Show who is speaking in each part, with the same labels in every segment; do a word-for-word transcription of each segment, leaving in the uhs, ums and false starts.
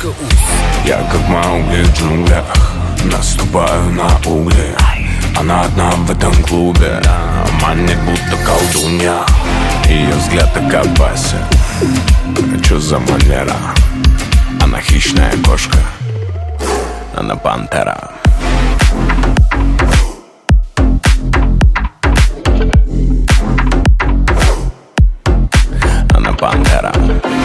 Speaker 1: Я как Маугли в джунглях, наступаю на угли. Она одна в этом клубе, манит будто колдунья. Ее взгляд так опасен. Чё за манера? Она хищная кошка, она пантера. Она пантера.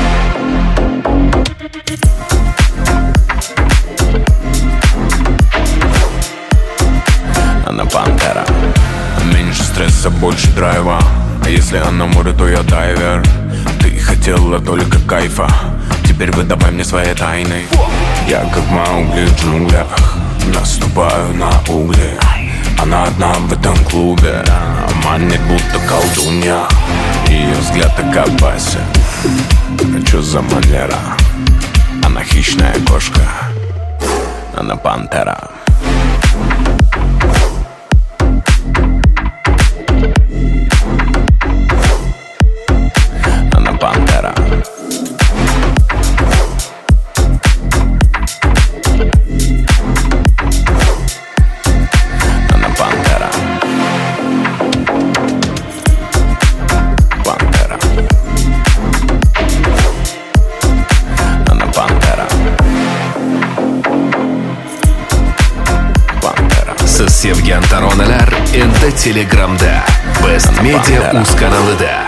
Speaker 1: Она пантера. Меньше стресса, больше драйва. А если она море, то я дайвер. Ты хотела только кайфа, теперь выдавай мне свои тайны. Я как Маугли в джунглях, наступаю на угли. Она одна в этом клубе, манит будто колдунья. Ее взгляд так опасен. Чё за манера? Она хищная кошка, она пантера. Она пантера. Она пантера. Пантера. Она пантера. Pantera.
Speaker 2: С Sevgen Taroneler endi Telegram'da Best Media uz kanalida.